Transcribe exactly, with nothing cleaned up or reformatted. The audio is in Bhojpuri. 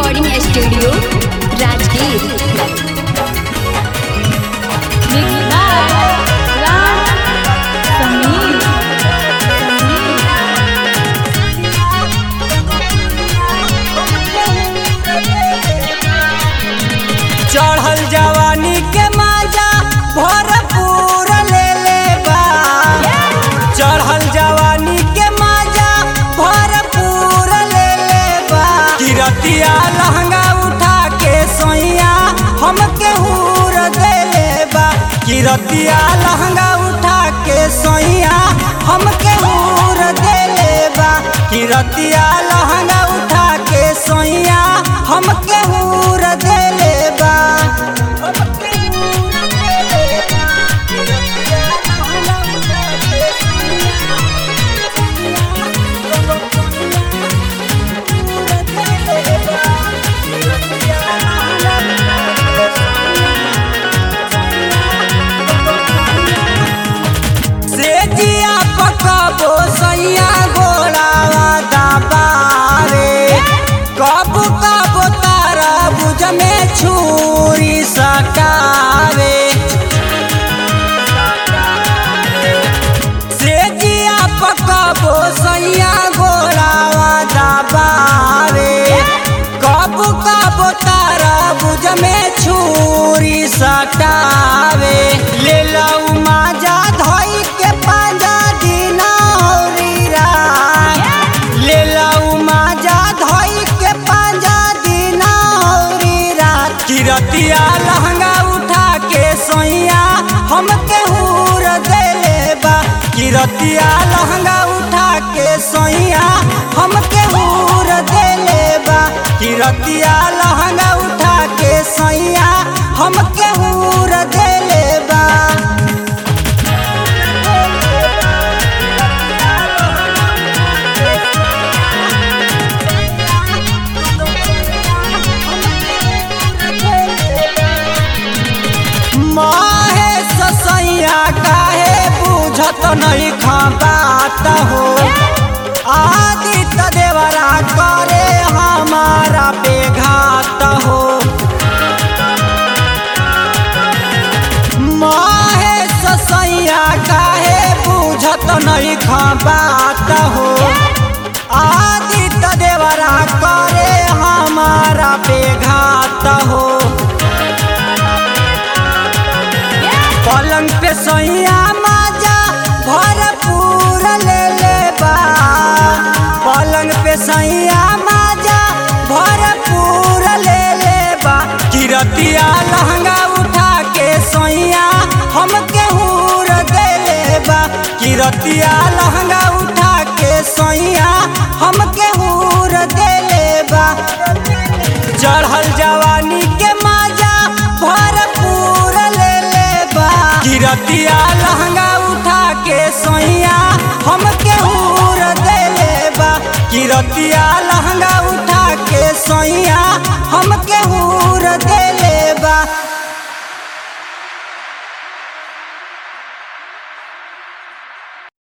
Recording studio Rajgir. चढ़ल जवानी के मजा भरपूर ले ले बा। चढ़ल जवानी के मजा भरपूर ले ले बा। किरतिया लहंगा उठा के सोइया हमके हूर दे ले बा। किरतिया लहंगा उठा के सोइया हमके हूर दे ले बा। किरतिया लहंगा उठा के सोइया हमके हूर दे ले बा। सेजिया पकबो सैया गोड़ावा दबावे। कब कब तारा बुझ में छुरी सटावे। सेजिया पकबो सैया गोड़ावा दबावे। कब कब तारा बुझ में छुरी सटावे। ले लऊ माजा धोई के पाजा दिना औरी रात। ले लऊ माजा धोई के पाजा दिना औरी रात। किरतिया लहंगा उठा के सोइया हमके हूर दे ले बा। किरतिया लहंगा उठा के सोइया हमके हूर दे ले बा। किरतिया लहंगा उठा के सोइया हमके हूर दे ले बा। माहे ससैया काहे बुझत नहीं खबात हो। आदित्य देवरा करे हमारा बेघात हो। माहे ससैया काहे बुझत नहीं खबात हो। आदित्य देवरा करे हमारा बेघात हो। पलंग पे सैया माजा भरपूर ले ले बा। पलंग पे सैया माजा भरपूर ले ले बा। किरतिया लहंगा उठा के सैया हमके हूर दे ले बा। किरतिया लहंगा उठा के सैया हमके हूर दे ले बा। चढ़ल जवानी के मजा भरपूर ले ले बा। किरतिया लहंगा उठा के सोइया हमके हूर दे ले बा। किरतिया लहंगा उठा के सोइया